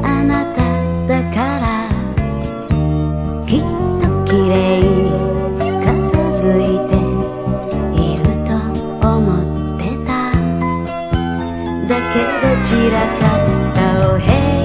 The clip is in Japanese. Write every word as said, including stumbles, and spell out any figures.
あなただからきっと綺麗に片付いていると思ってた。だけど散らかったお部屋